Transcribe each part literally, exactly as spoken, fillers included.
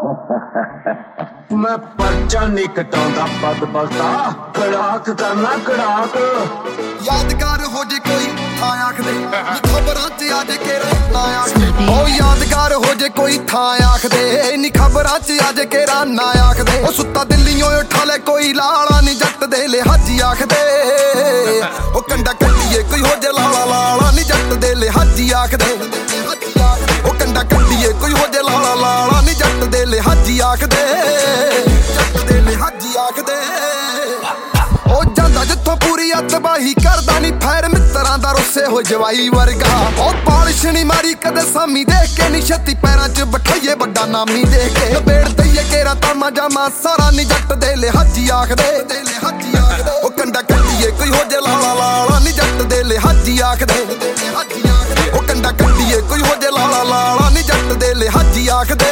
मैं पर्चा नहीं कटाउंदा पद बलता कड़ाक करना कड़ाक यादगार हो जे कोई थां आखदे खबरां च आजे केरा ना आखदे ओ यादगार हो जे कोई थां आखदे नी खबरां च आजे केरा ना आखदे ओ सुत्ता दिल्लीओ उठा ले कोई लाला नी जट दे लिहाजी आखदे ओ कंडा कंडीए कोई हो जे लाला लाला नी जट दे लिहाजी आखदे ओ कंडा कंडीए कोई हो जे लाला लाला नी जट दे लिहाजी आखदे जट दे लिहाजी आखदे ओ ਜਾਂਦਾ ਜਿੱਥੋਂ ਪੂਰੀ ਤਬਾਹੀ ਕਰਦਾ ਨੀ ਫੈਰ ਮਿੱਤਰਾਂ ਦਾ ਰੁੱਸੇ ਹੋ ਜਵਾਈ ਵਰਗਾ ਉਹ ਪਾਲਿਸ਼ ਨੀ ਮਾਰੀ ਕਦੇ ਸਾਮੀ ਦੇਖ ਕੇ ਨੀ ਛੱਤੀ ਪੈਰਾਂ 'ਚ ਬਠਾਈਏ ਵੱਡਾ ਨਾਮੀ ਦੇਖ ਕੇ ਬੇੜ ਦਈਏ ਕੇਰਾ ਤਾਮਾ ਜਾਮਾ ਸਾਰਾ ਨੀ ਜੱਟ ਦੇ ਲਿਹਾਜੀ ਆਖਦੇ ਲਿਹਾਜੀ ਆਖਦੇ ਉਹ ਕੰਡਾ ਕੰਡੀਏ ਕੋਈ ਹੋ ਜੇ ਲਾਲਾ ਲਾਲਾ ਨੀ ਜੱਟ ਦੇ ਲਿਹਾਜੀ ਆਖਦੇ ਉਹ ਕੰਡਾ ਕੰਡੀਏ ਕੋਈ ਹੋ ਜੇ ਲਾਲਾ ਲਾਲਾ ਨੀ ਜੱਟ ਦੇ ਲਿਹਾਜੀ ਆਖਦੇ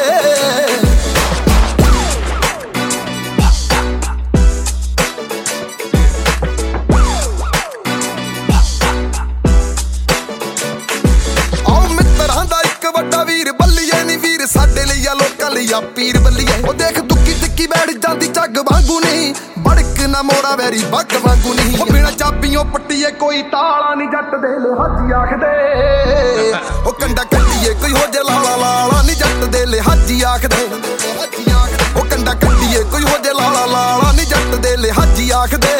ਸਾਡੇ ਲਈ ਆ ਲੋਕਾਂ ਲਈ ਆ ਪੀਰ ਬੱਲੀਏ ਉਹ ਦੇਖ ਦੁੱਕੀ ਟਿੱਕੀ ਬੈਠ ਜਾਂਦੀ ਝੱਗ ਵਾਂਗੂ ਨਹੀਂ ਬੜਕ ਨਾ ਮੋੜਾ ਵੈਰੀ ਬੱਗ ਵਾਂਗੂ ਨਹੀਂ ਉਹ ਬਿਨਾ ਚਾਬੀਆਂ ਪੱਟੀਏ ਕੋਈ ਤਾਲਾ ਨਹੀਂ ਜੱਟ ਦੇ ਲਿਹਾਜੀ ਆਖਦੇ ਉਹ ਕੰਡਾ ਕੰਡੀਏ ਕੋਈ ਹੋ ਜੇ ਲਾਲਾ ਲਾਲਾ ਨਹੀਂ ਜੱਟ ਦੇ ਲਿਹਾਜੀ ਆਖਦੇ ਉਹ ਕੰਡਾ ਕੰਡੀਏ ਕੋਈ ਹੋ ਜੇ ਲਾਲਾ ਲਾਲਾ ਨਹੀਂ ਜੱਟ ਦੇ ਲਿਹਾਜੀ ਆਖਦੇ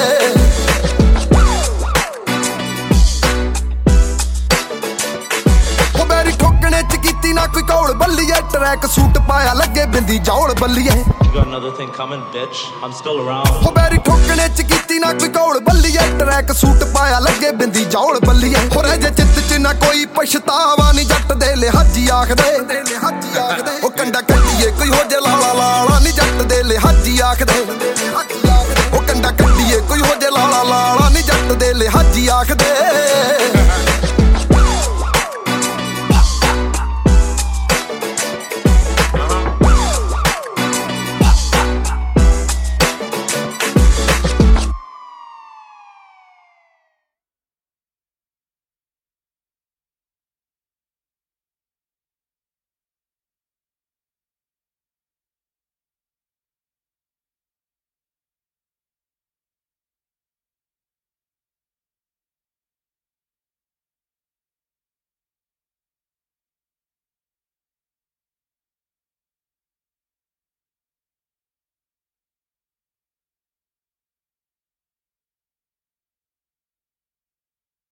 ਨਾ ਕੋਈ ਕੌਲ ਬੱਲੀਏ ਟਰੈਕ ਸੂਟ ਪਾਇਆ ਲੱਗੇ ਬਿੰਦੀ ਜੌਲ ਬੱਲੀਏ You got another thing coming, bitch. I'm still around. ਹੋ ਬੈਰੀ ਠੋਕਣੇ ਚ ਕੀਤੀ ਨਾ ਕੋਈ ਕੌਲ ਬੱਲੀਏ ਟਰੈਕ ਸੂਟ ਪਾਇਆ ਲੱਗੇ ਬਿੰਦੀ ਜੌਲ ਬੱਲੀਏ ਹੋ ਰਹਿ ਜੇ ਚਿੱਤ ਚ ਨਾ ਕੋਈ ਪਛਤਾਵਾ ਨੀ ਜੱਟ ਦੇ ਲਿਹਾਜੀ ਆਖਦੇ ਲਿਹਾਜੀ ਆਖਦੇ ਉਹ ਕੰਡਾ ਕੰਡੀਏ ਕੋਈ ਹੋ ਜੇ ਲਾਲਾ ਲਾਲਾ ਨੀ ਜੱਟ ਦੇ ਲਿਹਾਜੀ ਆਖਦੇ